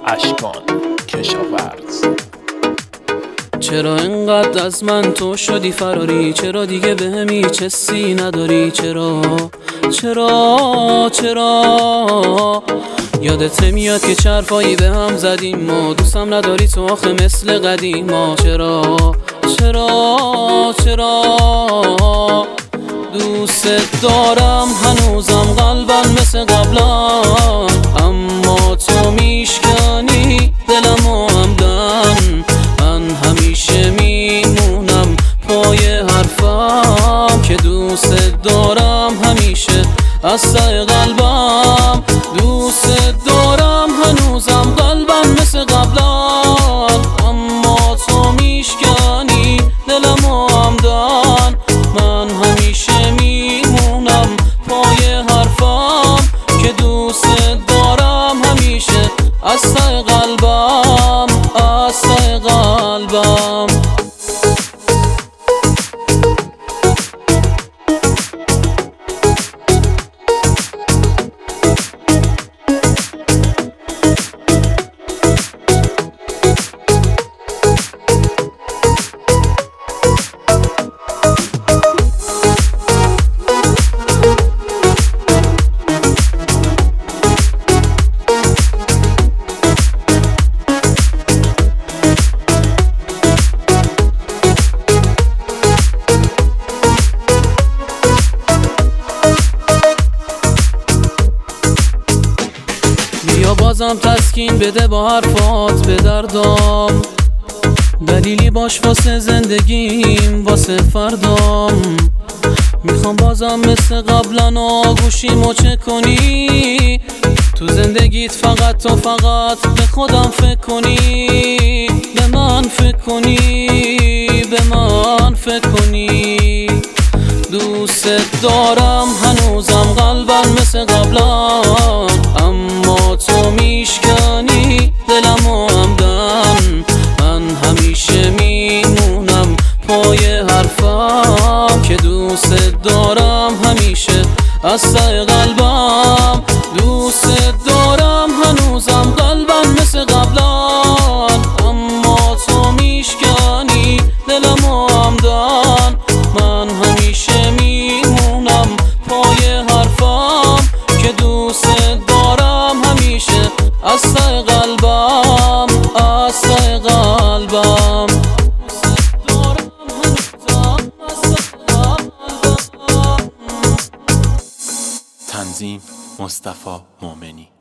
اشکان کشاورز. چرا انقدر از من تو شدی فراری؟ چرا دیگه بهم هیچ حسی نداری؟ چرا یادت نمیاد که چرفایی به هم زدیم ما؟ دوستم نداری تو آخه مثل قدیما. چرا دوست دارم هنوزم قلبم مثل قبلا، اما تو میشکنی دلمو همدن. من همیشه میمونم پای حرفم که دوست دارم همیشه از ته قلبم. دوست دارم هنوزم قلبم مثل قبلا، اما تو میشکنی دلمو همدن. من همیشه میمونم پای حرفم که دوست دارم همیشه از ته قلبم، از ته قلبم. بازم تسکین بده با حرفات به دردام، دلیلی باش واسه زندگیم، واسه فردام. میخوام بازم مثل قبلا آغوشیمو چه کنی تو زندگیت، فقط به خودم فکر کنی، به من فکر کنی. دوست دارم هنوزم قلبم مثل قبلا، اما تو میشکنی دلمو همدن. من همیشه میمونم پای حرفم که دوست دارم همیشه از ته قلبم. دوست دارم هنوزم قلبم مثل قبلا، اما تو میشکنی دلمو همدن. من همیشه میمونم پای حرفم که دوست دارم همیشه از ته قلبم، از ته قلبم. تنظیم مصطفی مومنی.